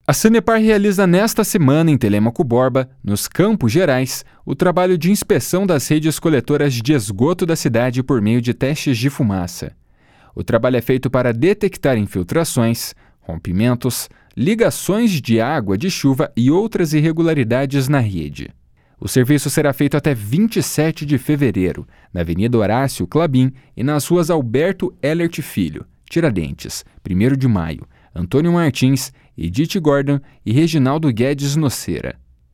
A Sanepar realiza nesta semana em Telêmaco Borba, nos Campos Gerais, o trabalho de inspeção das redes coletoras de esgoto da cidade por meio de testes de fumaça. O trabalho é feito para detectar infiltrações, rompimentos, ligações de água de chuva e outras irregularidades na rede. O serviço será feito até 27 de fevereiro, na Avenida Horácio Clabin e nas ruas Alberto Ellert Filho, Tiradentes, 1º de Maio, Antônio Martins, Edith Gordon e Reginaldo Guedes Nocera.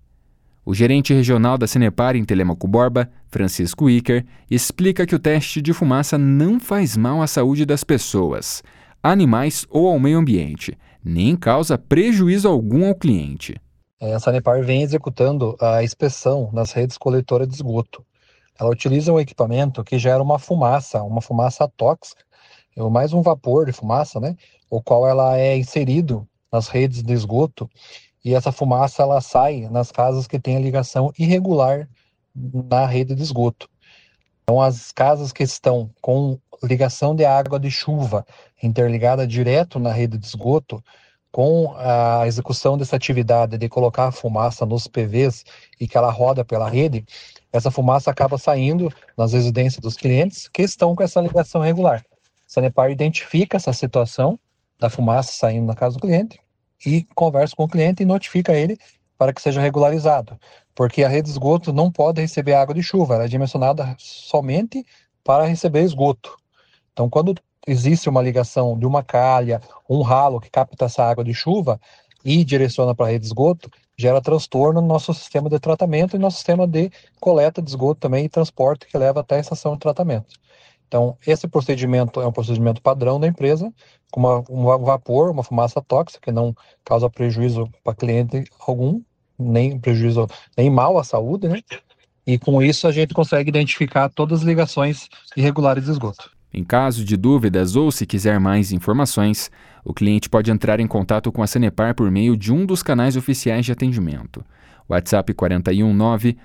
O gerente regional da Sanepar em Telêmaco Borba, Francisco Iker, explica que o teste de fumaça não faz mal à saúde das pessoas, animais ou ao meio ambiente, nem causa prejuízo algum ao cliente. A Sanepar vem executando a inspeção nas redes coletoras de esgoto. Ela utiliza um equipamento que gera uma fumaça tóxica, ou mais um vapor de fumaça, o qual ela é inserido nas redes de esgoto, e essa fumaça ela sai nas casas que têm a ligação irregular na rede de esgoto. Então, as casas que estão com ligação de água de chuva interligada direto na rede de esgoto, com a execução dessa atividade de colocar a fumaça nos PVs e que ela roda pela rede, essa fumaça acaba saindo nas residências dos clientes que estão com essa ligação irregular. A Sanepar identifica essa situação da fumaça saindo na casa do cliente e conversa com o cliente e notifica ele para que seja regularizado, porque a rede de esgoto não pode receber água de chuva, ela é dimensionada somente para receber esgoto. Então, quando existe uma ligação de uma calha, um ralo que capta essa água de chuva e direciona para a rede de esgoto, gera transtorno no nosso sistema de tratamento e no nosso sistema de coleta de esgoto também e transporte que leva até a estação de tratamento. Então, esse procedimento é um procedimento padrão da empresa, com um vapor, uma fumaça tóxica, que não causa prejuízo para cliente algum, nem prejuízo, nem mal à saúde, E com isso a gente consegue identificar todas as ligações irregulares de esgoto. Em caso de dúvidas ou se quiser mais informações, o cliente pode entrar em contato com a Sanepar por meio de um dos canais oficiais de atendimento. WhatsApp 419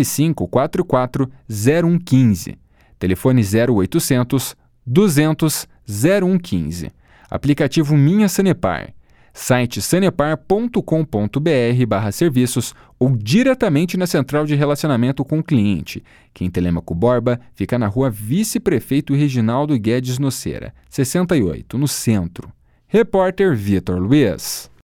9544 0115. Telefone 0800 200 0115. Aplicativo Minha Sanepar. Site sanepar.com.br/serviços ou diretamente na central de relacionamento com o cliente, que em Telêmaco Borba fica na rua Vice-Prefeito Reginaldo Guedes Nocera, 68, no centro. Repórter Vitor Luiz.